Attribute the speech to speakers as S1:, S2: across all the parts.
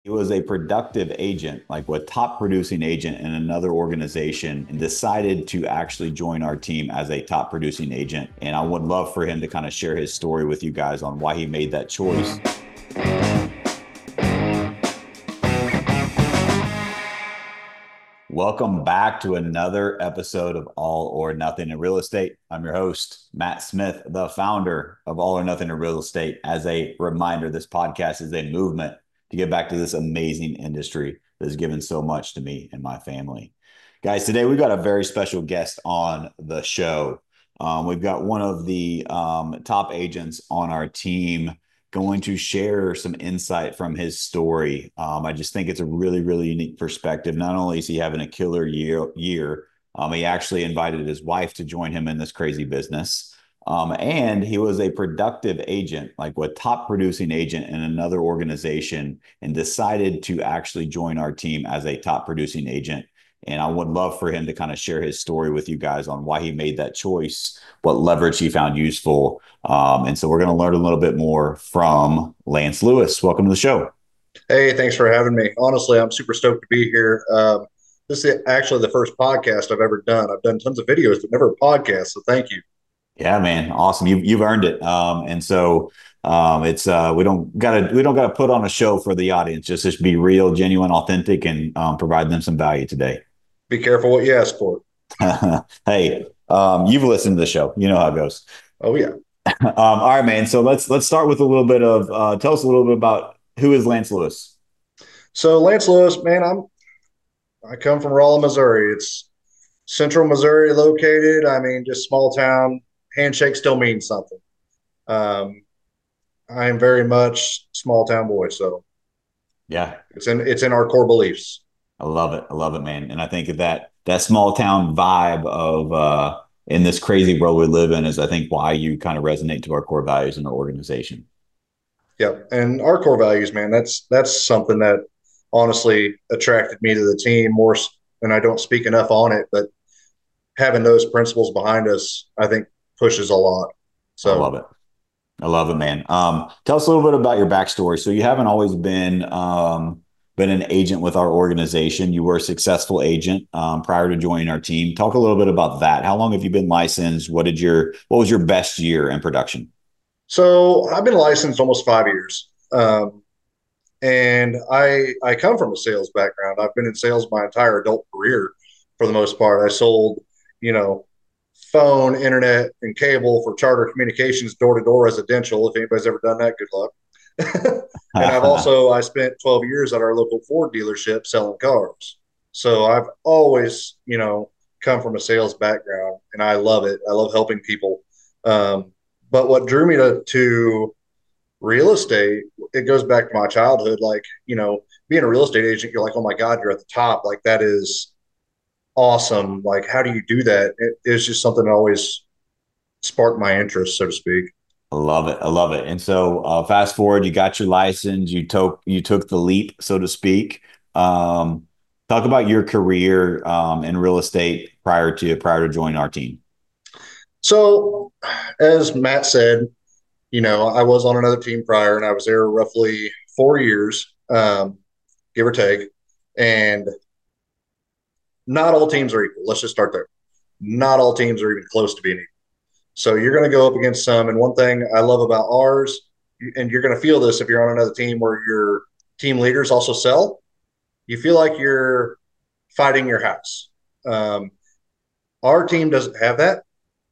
S1: He was a productive agent, like a top producing agent in another organization, and decided to actually join our team as a top producing agent. And I would love for him to kind of share his story with you guys on why he made that choice. Welcome back to another episode of All or Nothing in Real Estate. I'm your host, Matt Smith, the founder of All or Nothing in Real Estate. As a reminder, this podcast is a movement to get back to this amazing industry that has given so much to me and my family. Guys, today we've got a very special guest on the show. We've got one of the top agents on our team going to share some insight from his story. I just think it's a really, really unique perspective. Not only is he having a killer year, he actually invited his wife to join him in this crazy business. And he was a productive agent, like a top producing agent in another organization, and decided to actually join our team as a top producing agent. And I would love for him to kind of share his story with you guys on why he made that choice, what leverage he found useful. And so we're going to learn a little bit more from Lance Lewis. Welcome to the show.
S2: Hey, thanks for having me. Honestly, I'm super stoked to be here. This is actually the first podcast I've ever done. I've done tons of videos, but never a podcast. So thank you.
S1: Yeah, man, awesome. You've earned it. And so it's we don't gotta put on a show for the audience. Just be real, genuine, authentic, and provide them some value today.
S2: Be careful what you ask for.
S1: Hey, you've listened to the show. You know how it goes.
S2: Oh yeah.
S1: All right, man. So let's start with a little bit of tell us a little bit about who is Lance Lewis.
S2: So Lance Lewis, man, I come from Rolla, Missouri. It's central Missouri located. I mean, just small town. Handshake still means something. Um, I am very much small town boy, so
S1: Yeah,
S2: it's in our core beliefs.
S1: I love it. I love it, man. And I think that small town vibe of in this crazy world we live in is I think why you kind of resonate to our core values in our organization.
S2: Yep. And our core values, man, that's something that honestly attracted me to the team more. And I don't speak enough on it, but having those principles behind us, I think pushes a lot.
S1: I love
S2: So,
S1: it. I love it, man. Tell us a little bit about your backstory. So you haven't always been an agent with our organization. You were a successful agent prior to joining our team. Talk a little bit about that. How long have you been licensed? What was your best year in production?
S2: so I've been licensed almost 5 years. And I come from a sales background. I've been in sales my entire adult career for the most part. I sold, you know, phone, internet, and cable for Charter Communications door to door residential. If anybody's ever done that, good luck. And I spent 12 years at our local Ford dealership selling cars. So I've always, come from a sales background and I love it. I love helping people. But what drew me to real estate, it goes back to my childhood. Like, being a real estate agent, you're like, oh my God, you're at the top. Like, that is awesome. Like, how do you do that? It's just something that always sparked my interest, so to speak.
S1: I love it. I love it. And so fast forward, you got your license, you took the leap, so to speak. Um, Talk about your career in real estate prior to joining our team.
S2: So, as Matt said, I was on another team prior and I was there roughly 4 years, give or take. And not all teams are equal. Let's just start there. Not all teams are even close to being equal. So you're going to go up against some. And one thing I love about ours, and you're going to feel this if you're on another team where your team leaders also sell, you feel like you're fighting your house. Um, our team doesn't have that.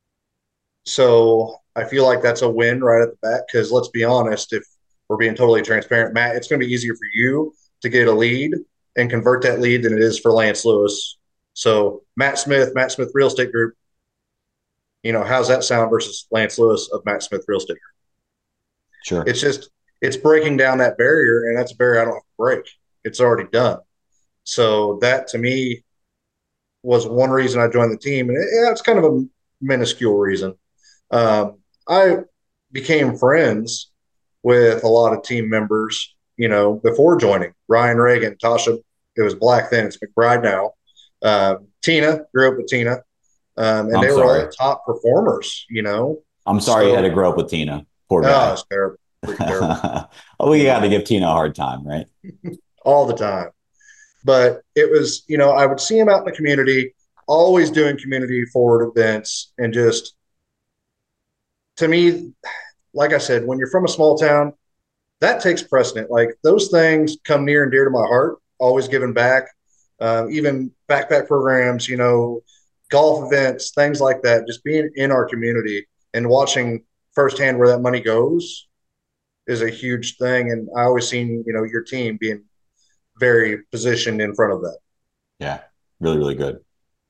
S2: So I feel like that's a win right at the bat because let's be honest, if we're being totally transparent, Matt, it's going to be easier for you to get a lead and convert that lead than it is for Lance Lewis. So Matt Smith Real Estate Group, how's that sound versus Lance Lewis of Matt Smith Real Estate Group?
S1: Sure.
S2: It's breaking down that barrier, and that's a barrier I don't have to break. It's already done. So that to me was one reason I joined the team, and it's kind of a minuscule reason. I became friends with a lot of team members, before joining. Ryan Reagan, Tasha, it was Black then, it's McBride now. Tina, grew up with Tina, and
S1: I'm
S2: they were
S1: sorry.
S2: all top performers.
S1: I'm sorry you had to
S2: So,
S1: grow up with Tina. Poor
S2: oh,
S1: guy.
S2: it's terrible, freaking terrible.
S1: Oh, we got to give Tina a hard time, right?
S2: all the time. But it was, I would see him out in the community, always doing community forward events. And just to me, like I said, when you're from a small town, that takes precedent. Like those things come near and dear to my heart, always giving back, even backpack programs, golf events, things like that, just being in our community and watching firsthand where that money goes is a huge thing. And I always seen, your team being very positioned in front of that.
S1: Yeah, really, really good.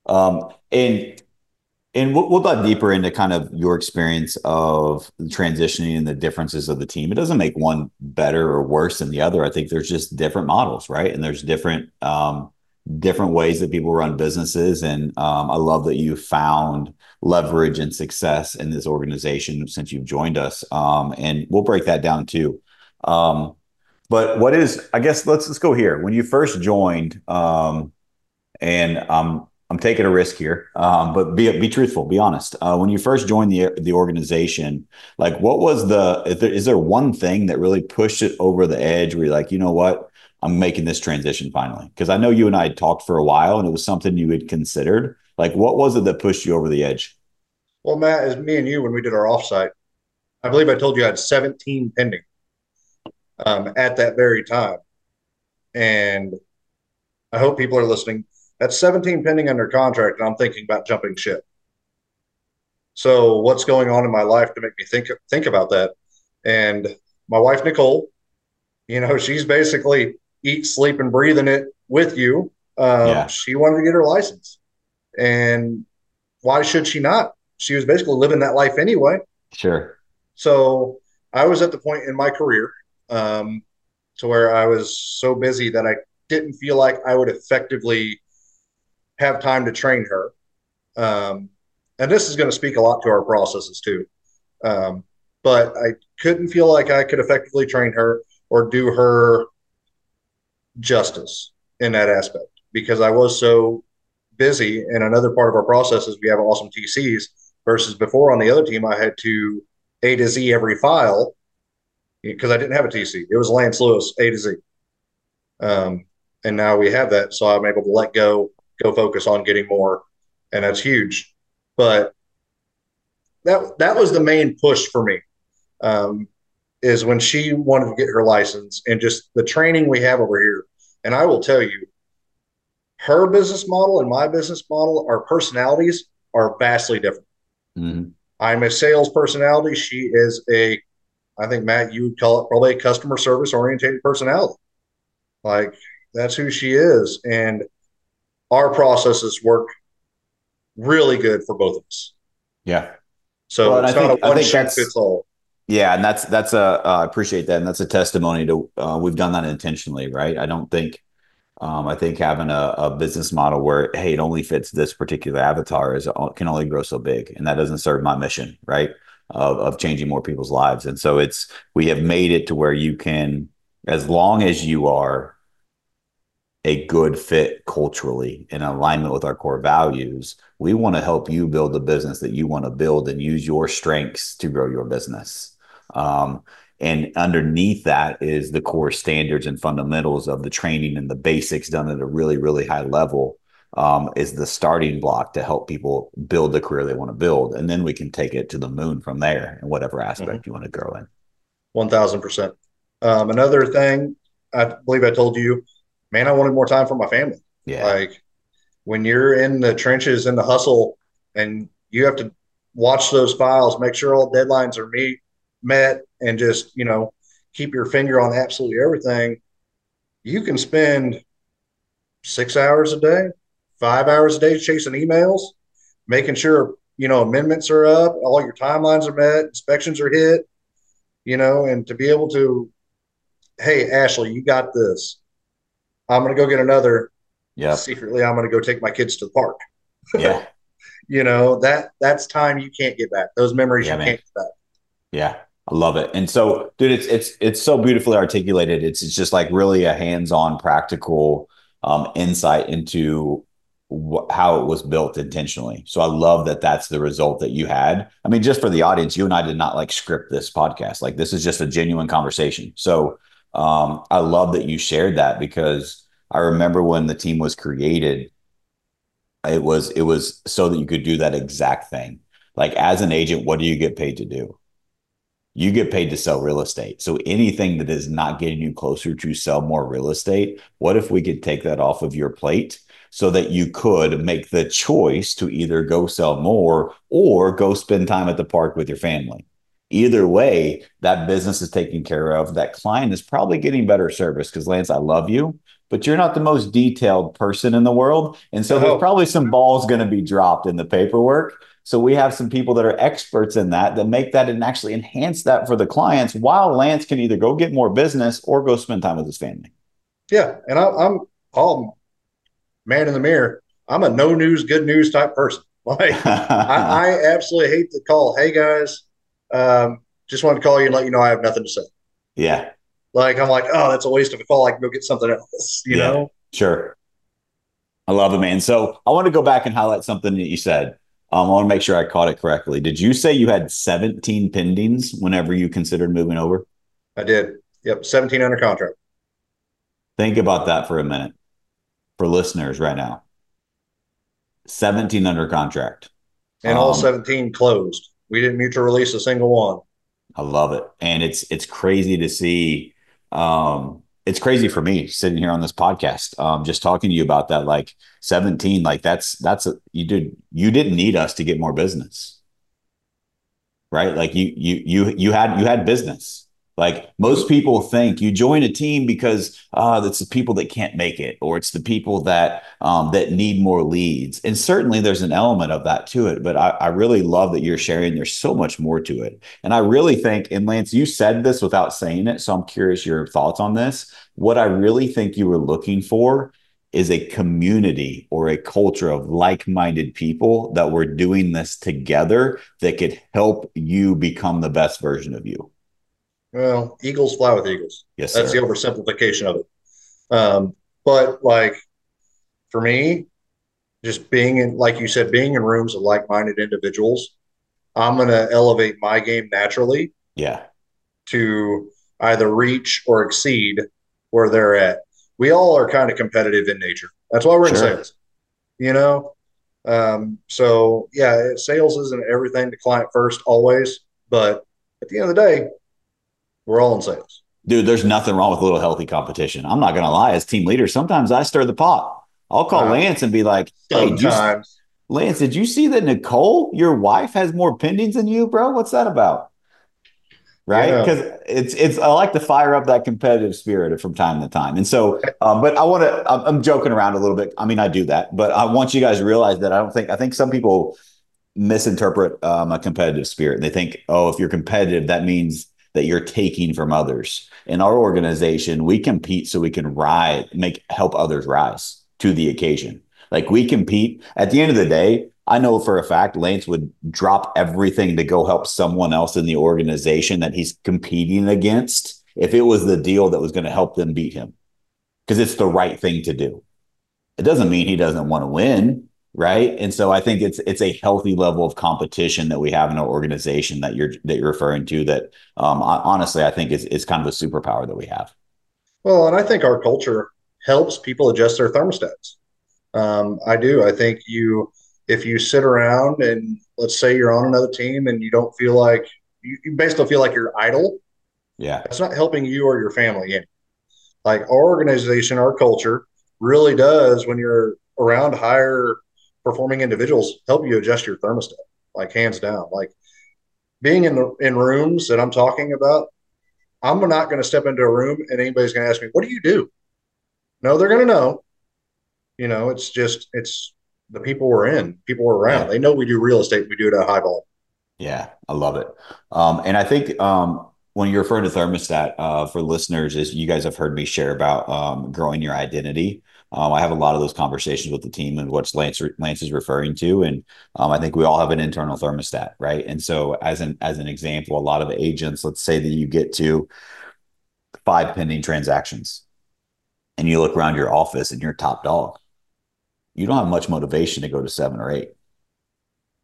S1: And we'll dive deeper into kind of your experience of transitioning and the differences of the team. It doesn't make one better or worse than the other. I think there's just different models, right? And there's different ways that people run businesses. And I love that you found leverage and success in this organization since you've joined us. And we'll break that down too. But what is, I guess, let's go here. When you first joined, and I'm taking a risk here, but be truthful, be honest. When you first joined the organization, like what was is there one thing that really pushed it over the edge where you're like, you know what, I'm making this transition finally? Because I know you and I had talked for a while and it was something you had considered. Like what was it that pushed you over the edge?
S2: Well, Matt, as me and you, when we did our offsite, I believe I told you I had 17 pending at that very time. And I hope people are listening. That's 17 pending under contract, and I'm thinking about jumping ship. So what's going on in my life to make me think about that? And my wife Nicole, she's basically eat, sleep, and breathing it with you.
S1: Yeah,
S2: She wanted to get her license, and why should she not? She was basically living that life anyway.
S1: sure.
S2: So I was at the point in my career to where I was so busy that I didn't feel like I would effectively have time to train her. And this is going to speak a lot to our processes too. But I couldn't feel like I could effectively train her or do her justice in that aspect because I was so busy. And another part of our process is we have awesome TCs versus before on the other team, I had to A to Z every file because I didn't have a TC. It was Lance Lewis A to Z. And now we have that. So I'm able to let go focus on getting more. And that's huge. But that was the main push for me. Is when she wanted to get her license and just the training we have over here. And I will tell you, her business model and my business model, our personalities are vastly different.
S1: Mm-hmm.
S2: I'm a sales personality. She is I think, Matt, you would call it probably a customer service oriented personality. Like that's who she is. And our processes work really good for both of us.
S1: Yeah.
S2: So
S1: Well, and
S2: it's not a
S1: I
S2: one
S1: think
S2: shoe fits all.
S1: yeah, and that's a I appreciate that, and that's a testimony to we've done that intentionally, right? I think having a business model where hey, it only fits this particular avatar can only grow so big, and that doesn't serve my mission, right? Of changing more people's lives, and so we have made it to where you can, as long as you are a good fit culturally in alignment with our core values, we want to help you build the business that you want to build and use your strengths to grow your business. Um, and underneath that is the core standards and fundamentals of the training and the basics done at a really, really high level, is the starting block to help people build the career they want to build. And then we can take it to the moon from there in whatever
S2: Mm-hmm.
S1: aspect you want to grow in.
S2: 1000%. Another thing, I believe I told you, man, I wanted more time for my family.
S1: Yeah.
S2: Like when you're in the trenches in the hustle and you have to watch those files, make sure all deadlines are met, and just, keep your finger on absolutely everything, you can spend 6 hours a day, 5 hours a day chasing emails, making sure, amendments are up, all your timelines are met, inspections are hit, and to be able to, hey, Ashley, you got this. I'm going to go get another.
S1: Yep.
S2: Secretly, I'm going to go take my kids to the park.
S1: Yeah.
S2: That's time you can't get back. Those memories
S1: Yeah,
S2: you
S1: man.
S2: can't get back.
S1: Yeah, I love it. And so, dude, it's so beautifully articulated. It's just like really a hands-on, practical insight into how it was built intentionally. So I love that that's the result that you had. I mean, just for the audience, you and I did not like script this podcast. Like this is just a genuine conversation. So I love that you shared that because I remember when the team was created, it was so that you could do that exact thing. Like as an agent, what do you get paid to do? You get paid to sell real estate. So anything that is not getting you closer to sell more real estate, what if we could take that off of your plate so that you could make the choice to either go sell more or go spend time at the park with your family? Either way, that business is taken care of. That client is probably getting better service because Lance, I love you, but you're not the most detailed person in the world. And so there's
S2: No,
S1: probably some balls going to be dropped in the paperwork. So we have some people that are experts in that make that and actually enhance that for the clients while Lance can either go get more business or go spend time with his family.
S2: yeah, and I'm all man in the mirror. I'm a no news, good news type person. Like I absolutely hate the call. Hey guys, just wanted to call you and let you know I have nothing to say.
S1: Yeah.
S2: Like I'm like, oh, that's a waste of a call. I can go get something else. You
S1: Yeah.
S2: know?
S1: Sure. I love it, man. So I want to go back and highlight something that you said. I want to make sure I caught it correctly. Did you say you had 17 pendings whenever you considered moving over?
S2: I did. Yep, 17 under contract,
S1: Think about that for a minute for listeners right now. 17 under contract.
S2: and all
S1: Um,
S2: 17 closed. We didn't mutual release a single one.
S1: I love it. And it's crazy to see. It's crazy for me sitting here on this podcast, just talking to you about that. Like 17, like you didn't need us to get more business, right? Like you had business. Like most people think you join a team because it's the people that can't make it, or it's the people that need more leads. And certainly there's an element of that to it. But I really love that you're sharing. There's so much more to it. And I really think, and Lance, you said this without saying it, so I'm curious your thoughts on this. What I really think you were looking for is a community or a culture of like-minded people that were doing this together that could help you become the best version of you.
S2: Well, eagles fly with eagles.
S1: Yes,
S2: That's the
S1: sir.
S2: oversimplification of it. But like for me, just being in, like you said, being in rooms of like-minded individuals, I'm going to elevate my game naturally
S1: Yeah,
S2: to either reach or exceed where they're at. We all are kind of competitive in nature. That's why we're in
S1: sure.
S2: sales, you know? So yeah, sales isn't everything to client first always, but at the end of the day, we're all in sales.
S1: Dude, there's nothing wrong with a little healthy competition. I'm not going to lie. As team leader, sometimes I stir the pot. I'll call
S2: Uh,
S1: Lance and be like, hey,
S2: Sometimes,
S1: Lance, did you see that Nicole, your wife, has more pendings than you, bro? What's that about?
S2: you
S1: Right?
S2: know,
S1: Because I like to fire up that competitive spirit from time to time. And so, but I'm joking around a little bit. I mean, I do that, but I want you guys to realize that I think some people misinterpret a competitive spirit. They think, oh, if you're competitive, that means that you're taking from others. In our organization, we compete so we can help others rise to the occasion. Like we compete. At the end of the day, I know for a fact Lance would drop everything to go help someone else in the organization that he's competing against if it was the deal that was going to help them beat him because it's the right thing to do. It doesn't mean he doesn't want to win, right? And so I think it's a healthy level of competition that we have in our organization that you're referring to. That honestly, I think is kind of a superpower that we have.
S2: well, and I think our culture helps people adjust their thermostats. I do. I think if you sit around and let's say you're on another team and you don't feel like you basically feel like you're idle,
S1: Yeah,
S2: that's not helping you or your family any. Like our organization, our culture really does when you're around higher performing individuals help you adjust your thermostat, like hands down. Like being in rooms that I'm talking about, I'm not going to step into a room and anybody's going to ask me, "What do you do?" No, they're going to know. You know, it's the people we're in, people we're around.
S1: yeah.
S2: They know we do real estate. We do it at a high volume.
S1: Yeah, I love it. And I think when you're referring to thermostat, for listeners, is you guys have heard me share about growing your identity. I have a lot of those conversations with the team and what Lance is referring to, and I think we all have an internal thermostat, right? And so, as an example, a lot of agents, let's say that you get to 5 pending transactions, and you look around your office and you're top dog, you don't have much motivation to go to 7 or 8.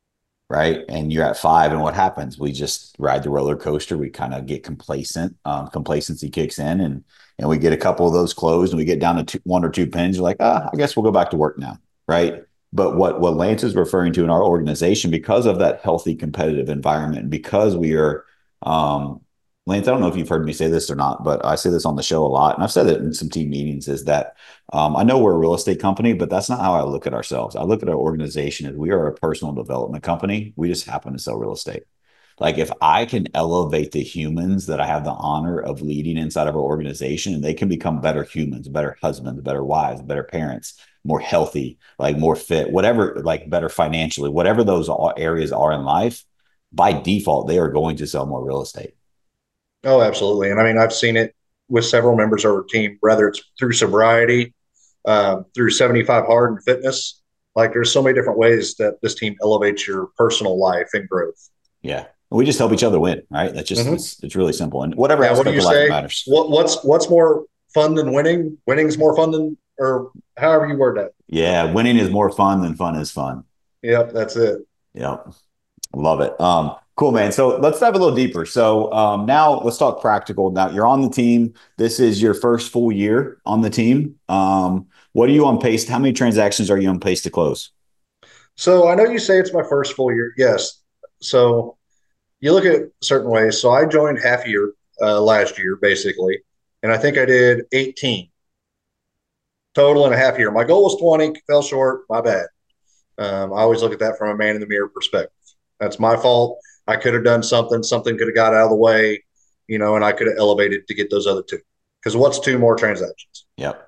S1: right? And you're at 5, and what happens? We just ride the roller coaster. We kind of get complacent. Complacency kicks in, and we get a couple of those closed, and we get down to 1 or 2 pins. You're like, I guess we'll go back to work now, right? But what Lance is referring to in our organization, because of that healthy competitive environment, because we are, Lance, I don't know if you've heard me say this or not, but I say this on the show a lot, and I've said it in some team meetings, is that I know we're a real estate company, but that's not how I look at ourselves. I look at our organization as we are a personal development company. We just happen to sell real estate. Like if I can elevate the humans that I have the honor of leading inside of our organization, and they can become better humans, better husbands, better wives, better parents, more healthy, like more fit, whatever, like better financially, whatever those areas are in life, by default, they are going to sell more real estate.
S2: Oh, absolutely. And I mean, I've seen it with several members of our team, whether it's through sobriety, through 75 hard and fitness. Like there's so many different ways that this team elevates your personal life and growth.
S1: Yeah. We just help each other win, right? That's just,
S2: Mm-hmm.
S1: it's really simple. And whatever
S2: Yeah. What do
S1: aspect
S2: you
S1: of life it
S2: say?
S1: matters.
S2: What's more fun than winning? Winning's more fun than, or however you word that.
S1: Yeah. Winning is more fun than fun is fun.
S2: Yep. That's it.
S1: Yep. Love it. Cool, man. So let's dive a little deeper. So now let's talk practical. Now you're on the team. This is your first full year on the team. What are you on pace? How many transactions are you on pace to close?
S2: So I know you say it's my first full year. Yes. So you look at certain ways. So I joined half year last year, basically, and I think I did 18 total in a half year. My goal was 20, fell short. My bad. I always look at that from a man in the mirror perspective. That's my fault. I could have done something. Something could have got out of the way, and I could have elevated to get those other two. Because what's two more transactions?
S1: Yep.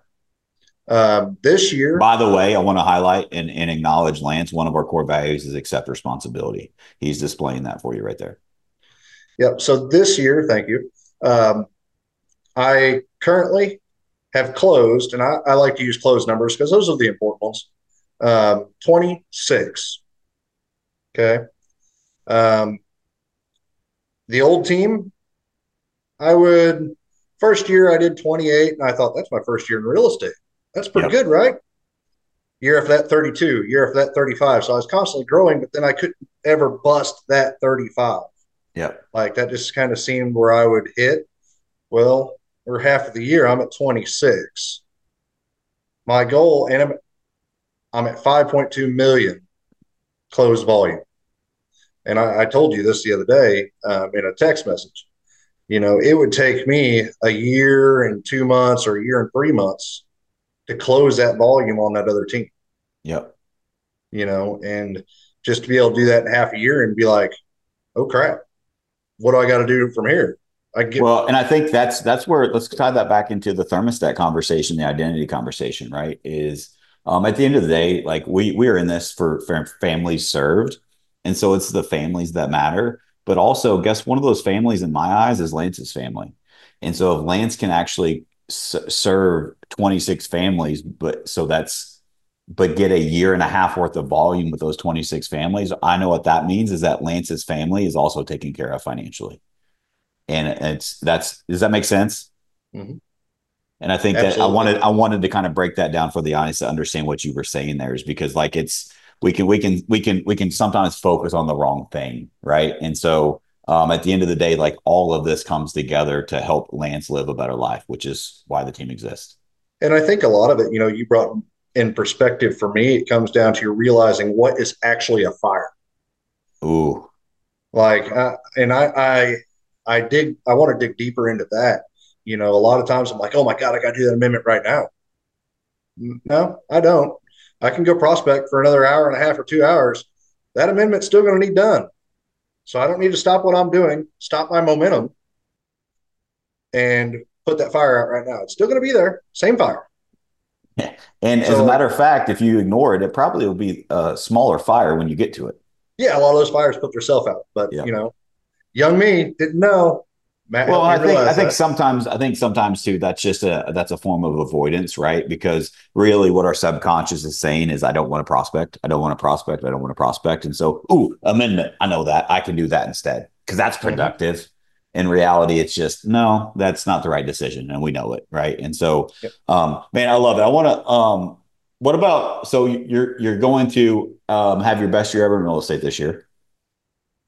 S2: This year,
S1: By the way, I want to highlight and acknowledge Lance. One of our core values is accept responsibility. He's displaying that for you right there.
S2: yep. So this year, thank you. Um, I currently have closed, and I like to use closed numbers because those are the important ones. 26. Okay. Um, the old team, I would, first year I did 28, and I thought that's my first year in real estate. That's pretty
S1: Yep.
S2: good, right? Year after that, 32, year after that, 35. So I was constantly growing, but then I couldn't ever bust that 35.
S1: Yep.
S2: Like that just kind of seemed where I would hit. Well, we're half of the year, I'm at 26. My goal, and I'm at 5.2 million closed volume. And I told you this the other day in a text message. It would take me a year and 2 months or a year and 3 months to close that volume on that other team,
S1: Yep.
S2: and just to be able to do that in half a year and be like, oh crap, what do I got to do from here? I get,
S1: Well, and I think that's where let's tie that back into the thermostat conversation, the identity conversation, right? Is at the end of the day, like we are in this for families served, and so it's the families that matter. But also, guess one of those families in my eyes is Lance's family, and so if Lance can actually serve 26 families, but get a year and a half worth of volume with those 26 families, I know what that means is that Lance's family is also taken care of financially. And does that make sense?
S2: Mhm.
S1: And I think that
S2: Absolutely.
S1: I wanted to kind of break that down for the audience to understand what you were saying there, is because like we can sometimes focus on the wrong thing, right? And so at the end of the day, like all of this comes together to help Lance live a better life, which is why the team exists.
S2: And I think a lot of it, you brought in perspective. For me, it comes down to you realizing what is actually a fire.
S1: Ooh.
S2: Like, and I want to dig deeper into that. A lot of times I'm like, oh my God, I got to do that amendment right now. No, I don't. I can go prospect for another hour and a half or 2 hours. That amendment's still going to need done. So I don't need to stop what I'm doing, stop my momentum, and put that fire out right now. It's still going to be there, same fire.
S1: And as a
S2: So,
S1: matter of fact, if you ignore it, it probably will be a smaller fire when you get to it.
S2: yeah, a lot of those fires put themselves out. But,
S1: Yeah.
S2: young me didn't know. Matt
S1: Well,
S2: helped me
S1: I
S2: realize
S1: think
S2: that.
S1: sometimes too, that's a form of avoidance, right? Because really what our subconscious is saying is I don't want to prospect. I don't want to prospect. I don't want to prospect. And so, amendment. I know that. I can do that instead because that's
S2: Mm-hmm.
S1: productive. In reality, it's just no, that's not the right decision. And we know it, right? And so
S2: Yep.
S1: man, I love it. I want to what about so you're going to have your best year ever in real estate this year?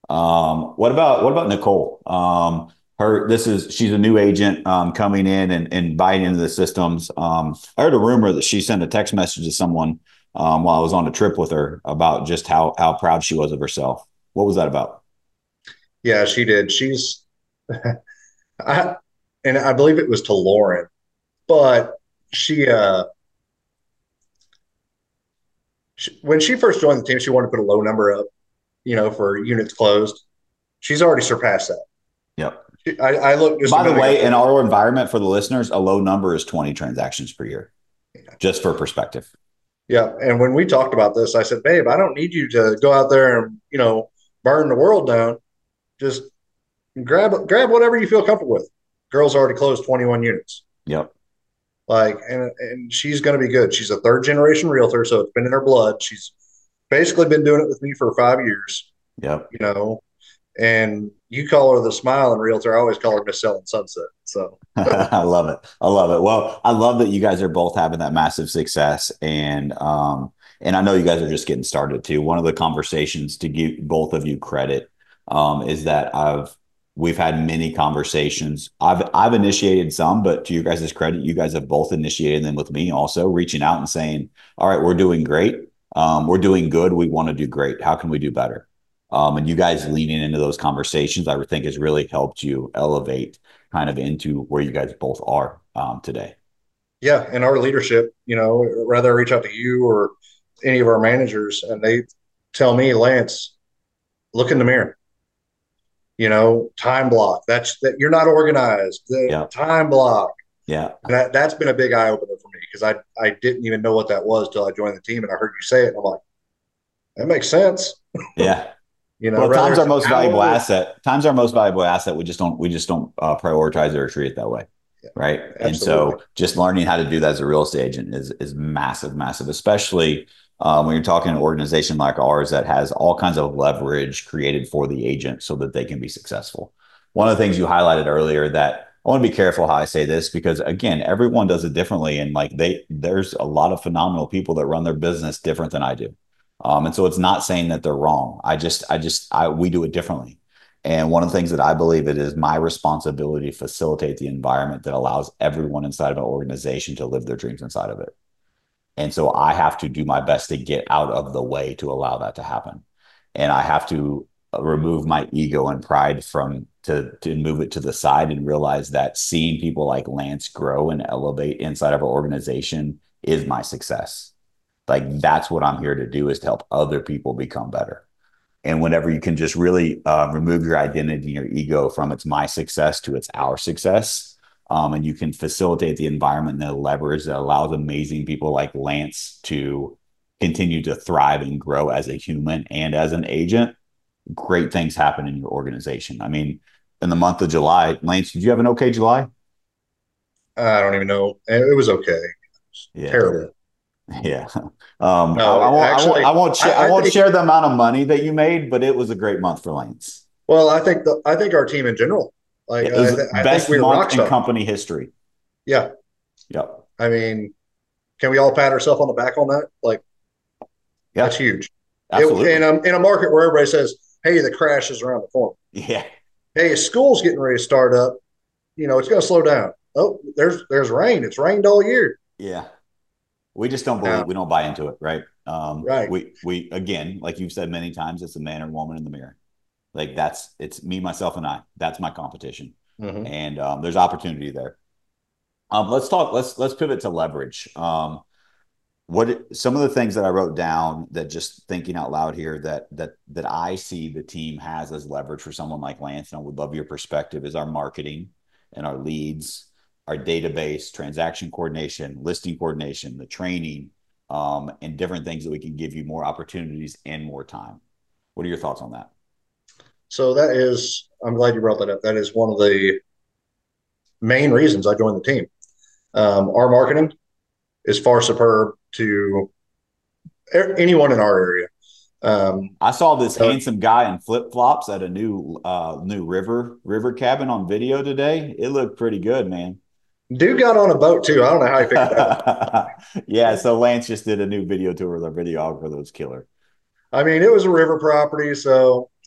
S1: What about Nicole? She's a new agent coming in and biting into the systems. I heard a rumor that she sent a text message to someone while I was on a trip with her about just how proud she was of herself. What was that about?
S2: Yeah, she did. I, and I believe it was to Lauren, but she, uh, when she first joined the team, she wanted to put a low number up, for units closed. She's already surpassed that.
S1: Yep.
S2: I looked just a
S1: By the
S2: minute ago.
S1: way, in our environment for the listeners, a low number is 20 transactions per year, just for perspective.
S2: Yeah, and when we talked about this, I said, "Babe, I don't need you to go out there and burn the world down. Just grab whatever you feel comfortable with." Girls already closed 21 units.
S1: Yep.
S2: And she's going to be good. She's a third generation realtor, so it's been in her blood. She's basically been doing it with me for 5 years.
S1: Yep.
S2: And you call her the smiling realtor. I always call her Miss Selling Sunset. So
S1: I love it. I love it. Well, I love that you guys are both having that massive success, and I know you guys are just getting started too. One of the conversations, to give both of you credit, is that we've had many conversations. I've initiated some, but to you guys' credit, you guys have both initiated them with me also, reaching out and saying, "All right, we're doing great. We're doing good. We want to do great. How can we do better?" And you guys leaning into those conversations, I would think, has really helped you elevate kind of into where you guys both are today.
S2: yeah, and our leadership, rather I reach out to you or any of our managers, and they tell me, Lance, look in the mirror. Time block. That you're not organized. The
S1: Yeah.
S2: time block.
S1: Yeah.
S2: That's been a big eye opener for me because I didn't even know what that was till I joined the team and I heard you say it. And I'm like, that makes sense.
S1: Yeah. Well,
S2: Whether
S1: time's our
S2: it's an
S1: most valuable
S2: hour.
S1: asset. Time's our most valuable asset. We just don't prioritize it or treat it that way.
S2: Yeah,
S1: Right. And
S2: absolutely.
S1: so just learning how to do that as a real estate agent is massive, massive, especially when you're talking an organization like ours that has all kinds of leverage created for the agent so that they can be successful. One of the things you highlighted earlier that I want to be careful how I say this because again, everyone does it differently. And like there's a lot of phenomenal people that run their business different than I do. And so it's not saying that they're wrong. We do it differently. And one of the things that I believe it is my responsibility to facilitate the environment that allows everyone inside of an organization to live their dreams inside of it. And so I have to do my best to get out of the way to allow that to happen. And I have to remove my ego and pride to move it to the side and realize that seeing people like Lance grow and elevate inside of our organization is my success. Like that's what I'm here to do is to help other people become better. And whenever you can just really remove your identity and your ego from it's my success to it's our success, and you can facilitate the environment and the leverage that allows amazing people like Lance to continue to thrive and grow as a human and as an agent, great things happen in your organization. I mean, in the month of July, Lance, did you have an okay July?
S2: I don't even know. It was okay.
S1: Yeah.
S2: Terrible.
S1: Yeah.
S2: No, actually,
S1: I
S2: I
S1: won't
S2: think.
S1: share the amount of money that you made, but it was a great month for Lance.
S2: Well, I think our team in general, like
S1: It was
S2: I think
S1: best
S2: we were rock
S1: month in
S2: stars.
S1: company history.
S2: Yeah,
S1: Yep.
S2: I mean, can we all pat ourselves on the back on that? Like that's
S1: Yeah,
S2: huge.
S1: absolutely.
S2: In a market where everybody says, "Hey, the crash is around the corner."
S1: Yeah.
S2: Hey, school's getting ready to start up. It's going to slow down. Oh, there's rain. It's rained all year.
S1: Yeah. We just don't believe,
S2: Now,
S1: we don't buy into it, right?
S2: right.
S1: We again, like you've said many times, it's a man or woman in the mirror. Like it's me, myself, and I. That's my competition.
S2: Mm-hmm.
S1: And there's opportunity there. Let's pivot to leverage. What some of the things that I wrote down that just thinking out loud here that I see the team has as leverage for someone like Lance, and I would love your perspective, is our marketing and our leads, our database, transaction coordination, listing coordination, the training, and different things that we can give you more opportunities and more time. What are your thoughts on that?
S2: So I'm glad you brought that up. That is one of the main reasons I joined the team. Our marketing is far superb to anyone in our area.
S1: I saw this
S2: You know,
S1: handsome guy in flip flops at a new river cabin on video today. It looked pretty good, man.
S2: dude got on a boat too. I don't know how he figured that one.
S1: Yeah, so Lance just did a new video tour with our videographer that was killer.
S2: I mean, it was a river property, so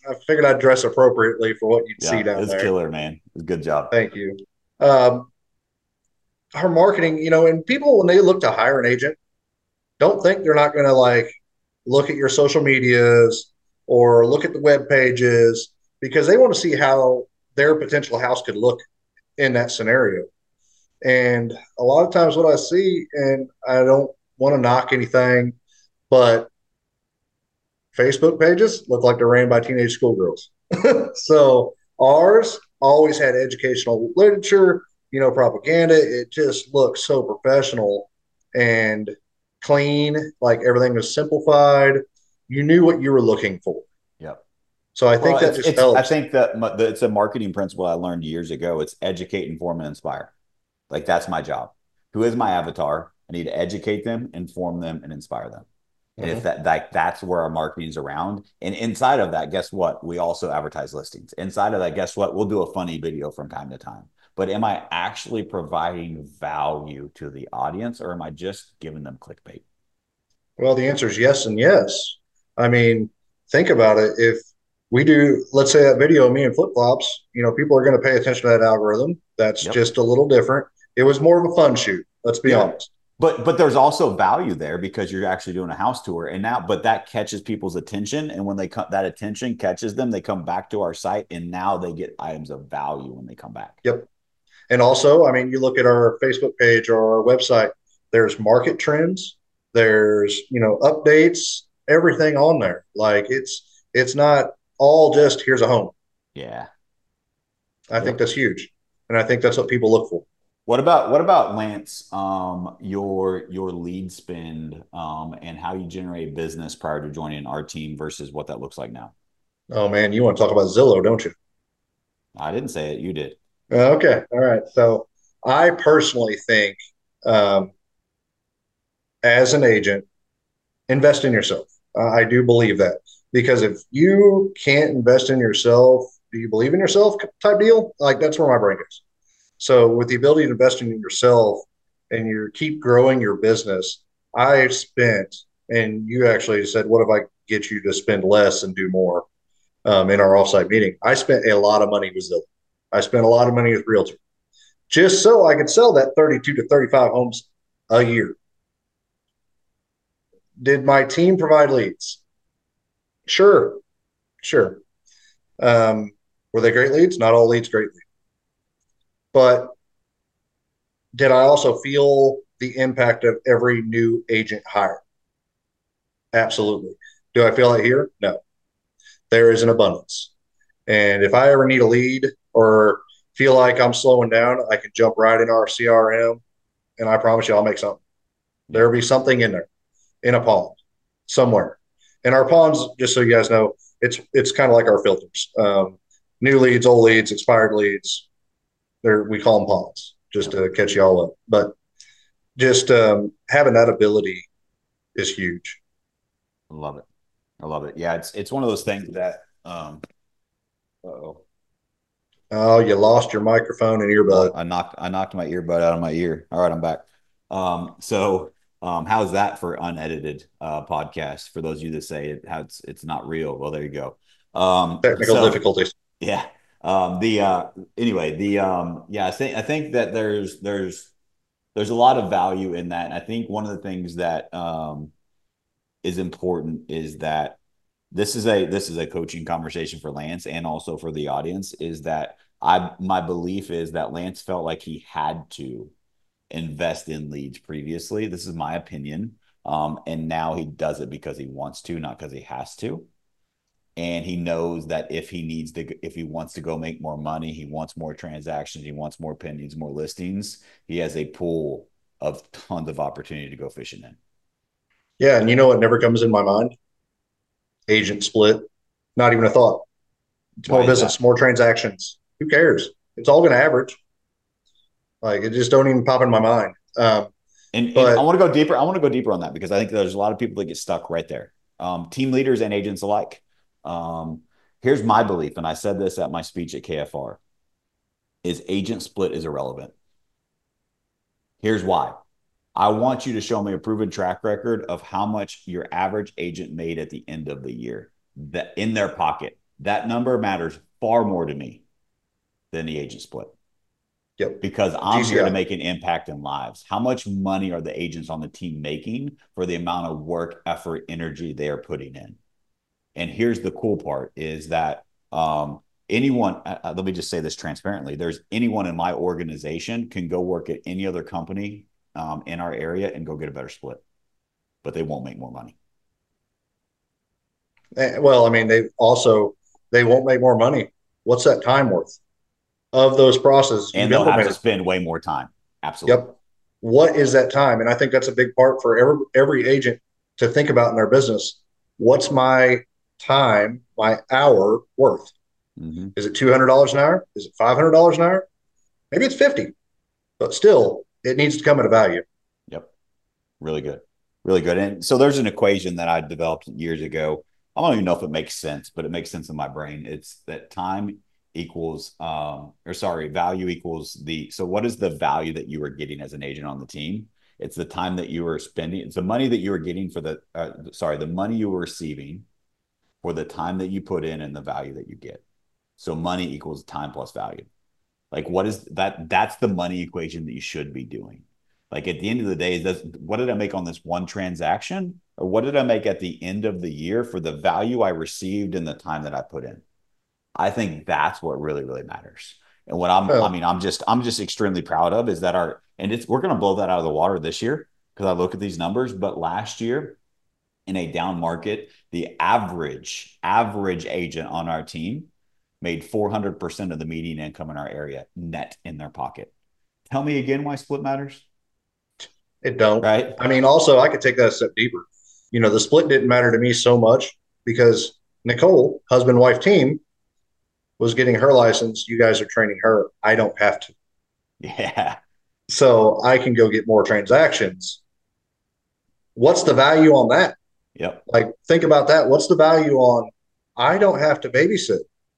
S2: I figured I'd dress appropriately for what you'd see
S1: Yeah,
S2: down
S1: it's
S2: there.
S1: killer, man. Good job.
S2: Thank you. Um, our marketing, and people when they look to hire an agent, don't think they're not going to like look at your social medias or look at the web pages because they want to see how their potential house could look in that scenario. And a lot of times, what I see, and I don't want to knock anything, but Facebook pages look like they're ran by teenage schoolgirls. So ours always had educational literature, propaganda. It just looked so professional and clean, like everything was simplified. You knew what you were looking for.
S1: Yep.
S2: So I
S1: Well,
S2: think that just
S1: I
S2: helps.
S1: think that it's a marketing principle I learned years ago. It's educate, inform, and inspire. Like that's my job. Who is my avatar? I need to educate them, inform them, and inspire them. And if
S2: Mhm.
S1: that's where our marketing is around. And inside of that, guess what? We also advertise listings. Inside of that, guess what? We'll do a funny video from time to time. But am I actually providing value to the audience or am I just giving them clickbait?
S2: Well, the answer is yes and yes. I mean, think about it. If we do, let's say that video of me in flip flops, people are going to pay attention to that algorithm. That's
S1: Yep.
S2: just a little different. It was more of a fun shoot. Let's be
S1: Yeah.
S2: honest.
S1: But there's also value there because you're actually doing a house tour and now but that catches people's attention and when they come that attention catches them they come back to our site and now they get items of value when they come back.
S2: Yep. And also, I mean, you look at our Facebook page or our website, there's market trends, there's, updates, everything on there. Like it's not all just here's a home.
S1: Yeah.
S2: I think
S1: Yep.
S2: that's huge. And I think that's what people look for.
S1: What about Lance, your lead spend and how you generate business prior to joining our team versus what that looks like now?
S2: Oh man, you want to talk about Zillow, don't you?
S1: I didn't say it, you did.
S2: Okay. All right. So I personally think um, as an agent, invest in yourself. I do believe that because if you can't invest in yourself, do you believe in yourself type deal? Like that's where my brain goes. So with the ability to invest in yourself and you keep growing your business, I spent, and you actually said, what if I get you to spend less and do more in our offsite meeting? I spent a lot of money with Zillow. I spent a lot of money with Realtor just so I could sell that 32 to 35 homes a year. Did my team provide leads? Sure, sure. Were they great leads? Not all leads great leads. But did I also feel the impact of every new agent hire? Absolutely. Do I feel it here? No. There is an abundance. And if I ever need a lead or feel like I'm slowing down, I can jump right in our CRM and I promise you I'll make something.
S1: Yeah.
S2: There'll be something in there in a pond somewhere. And our ponds, just so you guys know, it's kind of like our filters. New leads, old leads, expired leads. We call them ponds just
S1: Yep.
S2: to catch you all up. But just having that ability is huge.
S1: I love it. I love it. Yeah, it's one of those things that uh-oh.
S2: Oh, you lost your microphone and earbud.
S1: I knocked my earbud out of my ear. All right, I'm back. How's that for unedited podcast? For those of you that say how it's not real. Well, there you go.
S2: Technical
S1: So
S2: difficulties.
S1: yeah. The anyway, the yeah, I think that there's a lot of value in that. And I think one of the things that is important is that this is a coaching conversation for Lance and also for the audience is that I my belief is that Lance felt like he had to invest in leads previously. This is my opinion. And now he does it because he wants to, not because he has to. And he knows that if he wants to go make more money, he wants more transactions, he wants more pendings, more listings, he has a pool of tons of opportunity to go fishing in.
S2: Yeah, and you know what never comes in my mind? Agent split. Not even a thought. It's more
S1: Why is
S2: business,
S1: that?
S2: more transactions. Who cares? It's all going to average. Like it just don't even pop in my mind.
S1: And I
S2: But
S1: want to go deeper. I want to go deeper on that because I think there's a lot of people that get stuck right there. Team leaders and agents alike. Um, Here's my belief, and I said this at my speech at KFR: is agent split is irrelevant. Here's why. I want you to show me a proven track record of how much your average agent made at the end of the year that in their pocket. That number matters far more to me than the agent split.
S2: Yep.
S1: Because I'm here to
S2: GCI.
S1: make an impact in lives. How much money are the agents on the team making for the amount of work, effort, energy they are putting in? And here's the cool part is that anyone, let me just say this transparently, there's anyone in my organization can go work at any other company in our area and go get a better split, but they won't make more money.
S2: Well, I mean, they won't make more money. What's that time worth of those processes
S1: And
S2: you've
S1: they'll have to
S2: implemented?
S1: spend way more time. Absolutely.
S2: Yep. What is that time? And I think that's a big part for every agent to think about in their business. What's my time, my hour worth?
S1: Mm-hmm.
S2: Is it $200 an hour? Is it $500 an hour? Maybe it's 50, but still, it needs to come at a value.
S1: Yep. Really good. Really good. And so there's an equation that I developed years ago. I don't even know if it makes sense, but it makes sense in my brain. It's that time equals, value equals so what is the value that you are getting as an agent on the team? It's the time that you are spending. It's the money that you are getting the money you are receiving for the time that you put in and the value that you get. So money equals time plus value. Like what is that? That's the money equation that you should be doing. Like at the end of the day, what did I make on this one transaction? Or what did I make at the end of the year for the value I received and the time that I put in? I think that's what really, really matters. And what
S2: Well,
S1: I'm just extremely proud of is that we're going to blow that out of the water this year because I look at these numbers. But last year in a down market, the average agent on our team made 400% of the median income in our area net in their pocket. Tell me again why split matters,
S2: it don't.
S1: right?
S2: I mean, also, I could take that a step deeper. The split didn't matter to me so much because Nicole, husband wife team, was getting her license. You guys are training her. I don't have to.
S1: Yeah.
S2: So I can go get more transactions. What's the value on that?
S1: Yep.
S2: Like, think about that. What's the value on I don't have to babysit?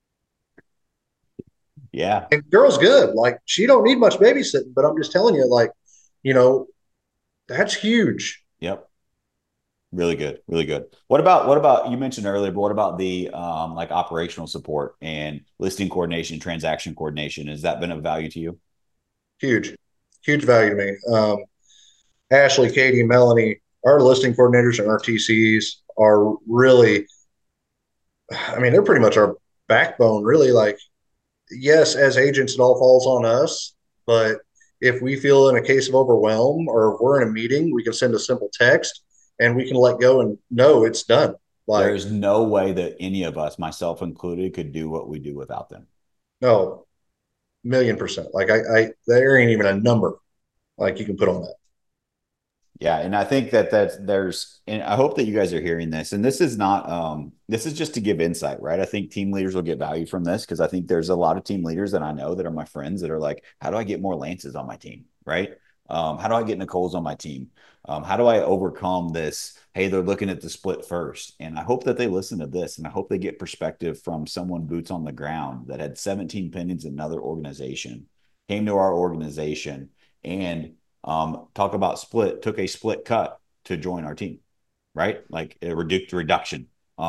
S1: Yeah.
S2: And girl's good. Like, she don't need much babysitting, but I'm just telling you, like, you know, that's huge.
S1: Yep. Really good. Really good. What about you mentioned earlier, but what about the like operational support and listing coordination, transaction coordination? Has that been of value to you?
S2: Huge, huge value to me. Ashley, Katie, Melanie, our listing coordinators and our TCs are really, I mean, they're pretty much our backbone, really. Like, yes, as agents, it all falls on us. But if we feel in a case of overwhelm or if we're in a meeting, we can send a simple text and we can let go and know it's done.
S1: There
S2: Like,
S1: is no way that any of us, myself included, could do what we do without them.
S2: no, 1,000,000%. Like, there ain't even a number like you can put on that.
S1: Yeah, and I think and I hope that you guys are hearing this. And this is not this is just to give insight, right? I think team leaders will get value from this because I think there's a lot of team leaders that I know that are my friends that are like, how do I get more Lances on my team, right? How do I get Nicole's on my team? How do I overcome this? Hey, they're looking at the split first. And I hope that they listen to this and I hope they get perspective from someone boots on the ground that had 17 pendings in another organization, came to our organization and talk about took a split cut to join our team, right? Like a reduction.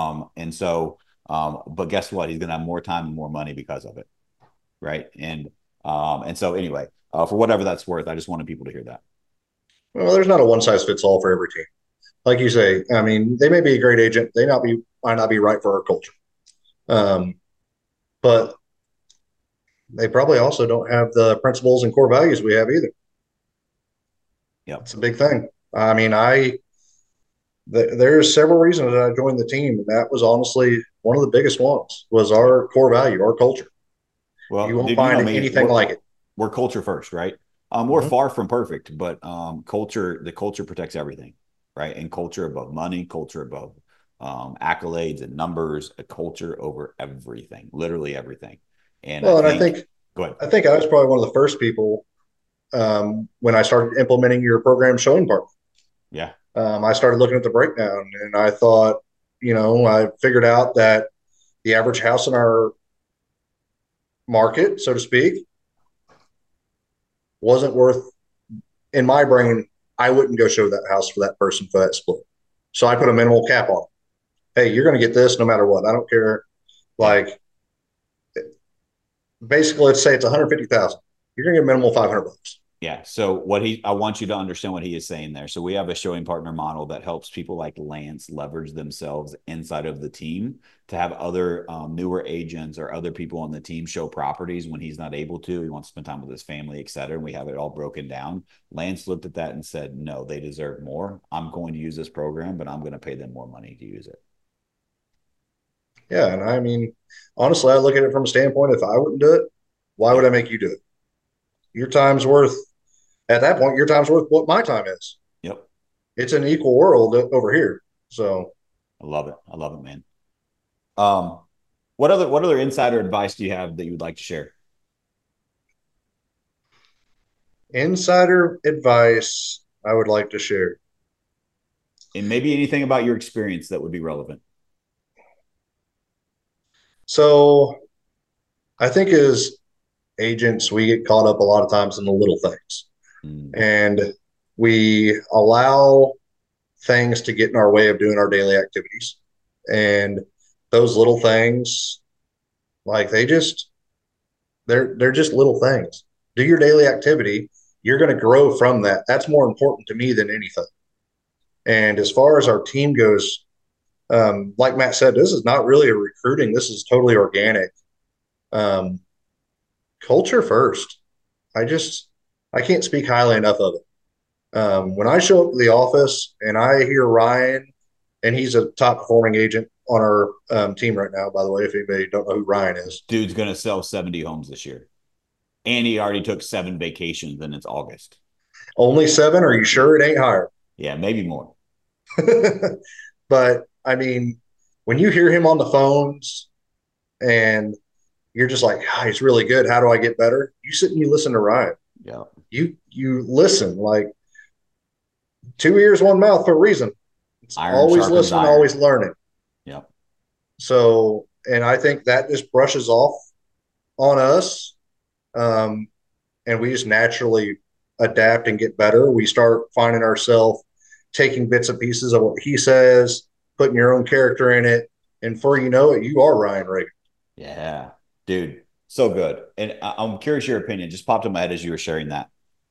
S1: But guess what? He's going to have more time and more money because of it, right? And so anyway, for whatever that's worth, I just wanted people to hear that.
S2: Well, there's not a one size fits all for every team. Like you say, I mean, they may be a great agent, might not be right for our culture, um, but they probably also don't have the principles and core values we have either.
S1: Yep.
S2: It's a big thing. I mean, there's several reasons that I joined the team, and that was honestly one of the biggest ones was
S1: Yep.
S2: our core value, our culture. You
S1: Well,
S2: won't
S1: dude, you
S2: find
S1: know me.
S2: anything like it.
S1: We're culture first, right? We're
S2: Mm-hmm.
S1: far from perfect, but the culture protects everything, right? And culture above money, culture above accolades and numbers, a culture over everything, literally everything. And I
S2: Well, and
S1: think, go ahead.
S2: I think I was probably one of the first people when I started implementing your program showing partner.
S1: Yeah.
S2: I started looking at the breakdown, and I thought, I figured out that the average house in our market, so to speak, wasn't worth in my brain. I wouldn't go show that house for that person for that split. So I put a minimal cap on it. Hey, you're going to get this no matter what. I don't care.
S1: Yeah.
S2: Like basically, let's say it's 150,000. You're gonna get minimal 500 bucks.
S1: Yeah. So I want you to understand what he is saying there. So we have a showing partner model that helps people like Lance leverage themselves inside of the team to have other newer agents or other people on the team show properties when he's not able to. He wants to spend time with his family, et cetera. And we have it all broken down. Lance looked at that and said, no, they deserve more. I'm going to use this program, but I'm going to pay them more money to use it.
S2: Yeah, and I mean, honestly, I look at it from a standpoint: if I wouldn't do it, why would I
S1: Yep.
S2: make you do it? Your time's worth at that point. Your time's worth what my time is.
S1: Yep.
S2: It's an equal world over here. So,
S1: I love it. I love it, man. Um, what other insider advice do you have that you would like to share?
S2: insider advice I would like to share.
S1: And maybe anything about your experience that would be relevant.
S2: So, I think as agents, we get caught up a lot of times in the little things,
S1: Mm,
S2: and we allow things to get in our way of doing our daily activities. And those little things, like they're just little things. Do your daily activity. You're going to grow from that. That's more important to me than anything. And as far as our team goes, like Matt said, this is not really a recruiting. This is totally organic. Um, Culture first. I just I can't speak highly enough of it. When I show up to the office and I hear Ryan, and he's a top performing agent on our team right now, by the way, if anybody don't know who Ryan is.
S1: dude's going to sell 70 homes this year. And he already took 7 vacations and it's August.
S2: Only seven? Are you
S1: Yeah.
S2: sure it ain't higher?
S1: Yeah, maybe more.
S2: But I mean, when you hear him on the phones and you're just like, oh, he's really good. How do I get better? You sit and you listen to Ryan.
S1: Yeah.
S2: You listen like two ears, one mouth for a reason. It's
S1: Iron
S2: always
S1: sharpens
S2: listening,
S1: iron.
S2: always learning.
S1: Yep.
S2: So, and I think that just brushes off on us. Um, and we just naturally adapt and get better. We start finding ourselves taking bits and pieces of what he says, putting your own character in it. And before you know it, you are Ryan Reagan.
S1: Yeah. Dude, so good. And I'm curious your opinion. Just popped in my head as you were sharing that.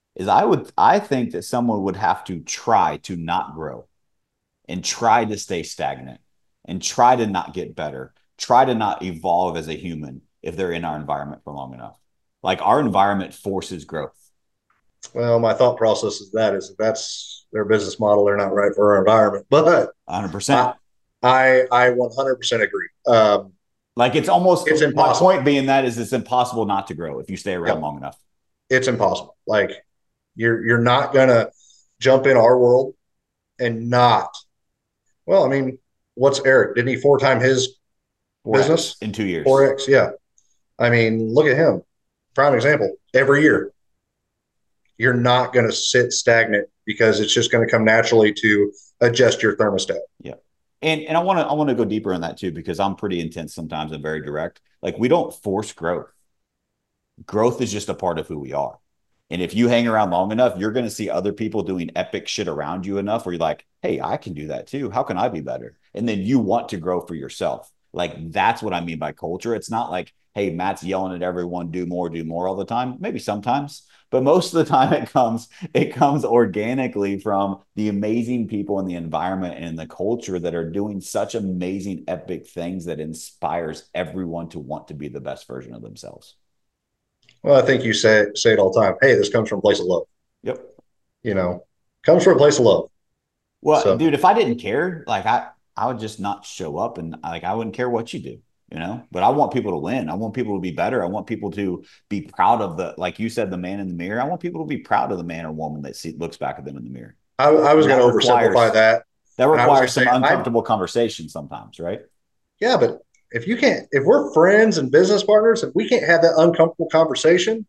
S1: I think that someone would have to try to not grow and try to stay stagnant and try to not get better, try to not evolve as a human if they're in our environment for long enough. Like our environment forces growth.
S2: Well, my thought process is that is if that's their business model, they're not right for our environment. But
S1: 100%.
S2: I I 100% agree.
S1: Like it's almost
S2: It's
S1: my
S2: impossible.
S1: point being that is it's impossible not to grow if you stay around
S2: Yep,
S1: long enough.
S2: it's impossible. Like you're not gonna jump in our world and not. Well, I mean, what's Eric? Didn't he four time his
S1: 4X
S2: business?
S1: in 2 years.
S2: 4X, yeah. I mean, look at him. Prime example. Every year, you're not going to sit stagnant because it's just going to come naturally to adjust your thermostat.
S1: Yeah. And I want to go deeper on that too, because I'm pretty intense sometimes and very direct. Like we don't force growth. Growth is just a part of who we are. And if you hang around long enough, you're going to see other people doing epic shit around you enough where you're like, hey, I can do that too. How can I be better? And then you want to grow for yourself. Like that's what I mean by culture. It's not like, hey, Matt's yelling at everyone, do more all the time. Maybe sometimes, but most of the time it comes organically from the amazing people in the environment and the culture that are doing such amazing, epic things that inspires everyone to want to be the best version of themselves.
S2: Well, I think you say it all the time. Hey, this comes from a place of love.
S1: Yep.
S2: You know, comes from a place of love.
S1: Well,
S2: So
S1: dude, if I didn't care, like I would just not show up and like I wouldn't care what you do, you know? But I want people to win. I want people to be better. I want people to be proud of the like you said, the man in the mirror. I want people to be proud of the man or woman that looks back at them in the mirror.
S2: I was
S1: And
S2: going to oversimplify that,
S1: that
S2: and I was going
S1: requires
S2: to
S1: some
S2: say, I
S1: uncomfortable conversation sometimes, right?
S2: yeah, but if we're friends and business partners, and we can't have that uncomfortable conversation,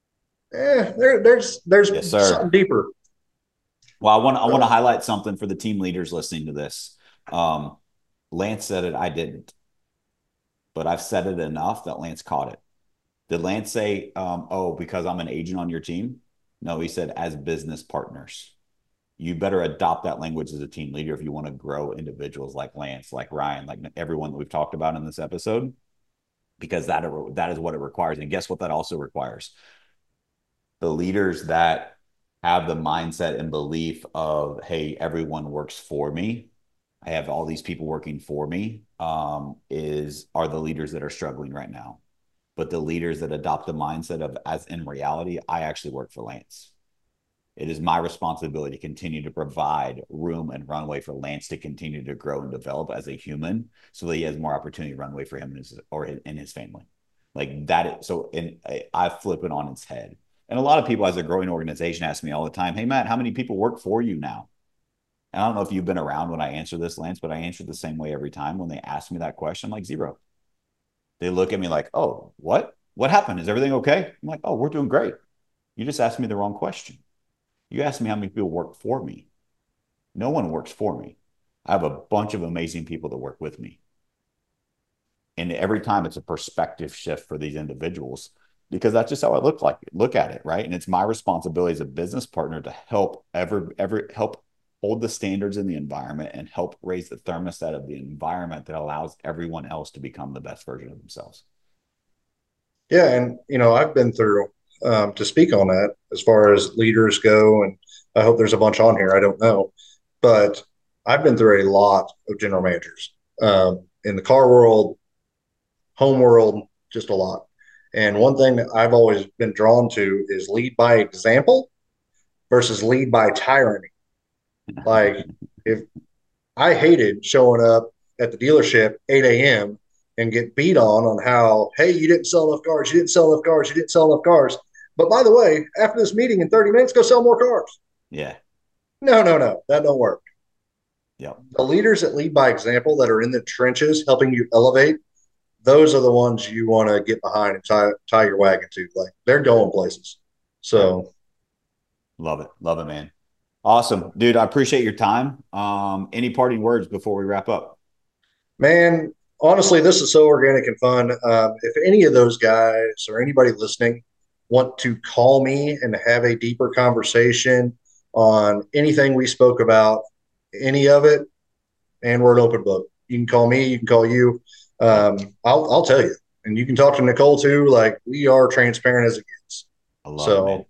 S2: there's
S1: Yes,
S2: something
S1: sir.
S2: deeper.
S1: Well, I want to
S2: So
S1: highlight something for the team leaders listening to this. Um, Lance said it, I didn't, but I've said it enough that Lance caught it. Did Lance say, oh, because I'm an agent on your team? No, he said, as business partners. You better adopt that language as a team leader if you want to grow individuals like Lance, like Ryan, like everyone that we've talked about in this episode. because that is what it requires. And guess what that also requires? The leaders that have the mindset and belief of, hey, everyone works for me. I have all these people working for me, are the leaders that are struggling right now. But the leaders that adopt the mindset of, as in reality, I actually work for Lance. It is my responsibility to continue to provide room and runway for Lance to continue to grow and develop as a human, so that he has more opportunity runway for him and his family. Like that. So, and I flip it on its head. And a lot of people, as a growing organization, ask me all the time, "Hey, Matt, how many people work for you now?" And I don't know if you've been around when I answer this, Lance, but I answer the same way every time when they ask me that question. I'm like, zero. They look at me like, "Oh, what? What happened? Is everything okay?" I'm like, "Oh, we're doing great. You just asked me the wrong question. You asked me how many people work for me. No one works for me. I have a bunch of amazing people that work with me." And every time it's a perspective shift for these individuals, because that's just how I look at it, right? And it's my responsibility as a business partner to help ever help hold the standards in the environment and help raise the thermostat of the environment that allows everyone else to become the best version of themselves.
S2: Yeah, and I've been through to speak on that as far as leaders go, and I hope there's a bunch on here. I don't know, but I've been through a lot of general managers in the car world, home world, just a lot. And one thing that I've always been drawn to is lead by example versus lead by tyranny. Like, if I hated showing up at the dealership 8 a.m. and get beat on how, hey, you didn't sell enough cars, you didn't sell enough cars, you didn't sell enough cars. But by the way, after this meeting in 30 minutes, go sell more cars.
S1: Yeah.
S2: No, no, no, that don't work.
S1: Yep.
S2: The leaders that lead by example, that are in the trenches helping you elevate, those are the ones you want to get behind and tie your wagon to. Like, they're going places.
S1: Right.
S2: So,
S1: Love it. Love it, man. Awesome. Dude, I appreciate your time. Any parting words before we wrap up?
S2: man, honestly, this is so organic and fun. If any of those guys or anybody listening want to call me and have a deeper conversation on anything we spoke about, any of it, and we're an open book. You can call me, you can call you. I'll tell you, and you can talk to Nicole too. Like, we are transparent as it gets.
S1: I love it, man.
S2: So,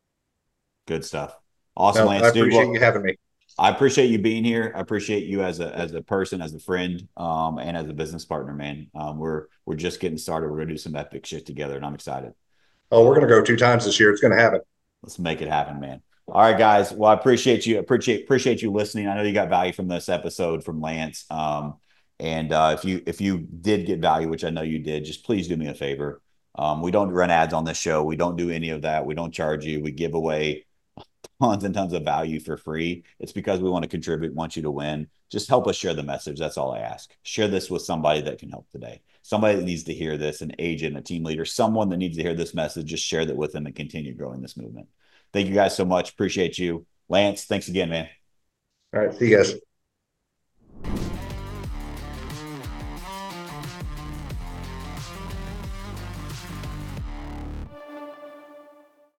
S1: Good stuff. Awesome,
S2: no, I
S1: Lance, dude.
S2: appreciate you
S1: Well,
S2: having me.
S1: I appreciate you being here. I appreciate you as a person, as a friend, and as a business partner, man. We're just getting started. We're gonna do some epic shit together, and I'm excited.
S2: Oh, we're gonna go 2 times this year. It's gonna happen.
S1: Let's make it happen, man. All right, guys. Well, I appreciate you. Appreciate you listening. I know you got value from this episode from Lance. And if you did get value, which I know you did, just please do me a favor. We don't run ads on this show. We don't do any of that. We don't charge you. We give away tons and tons of value for free. It's because we want to contribute, want you to win. Just help us share the message. That's all I ask. Share this with somebody that can help today. Somebody that needs to hear this, an agent, a team leader, someone that needs to hear this message. Just share that with them and continue growing this movement. Thank you guys so much. Appreciate you. Lance, thanks again, man.
S2: All right, see you guys.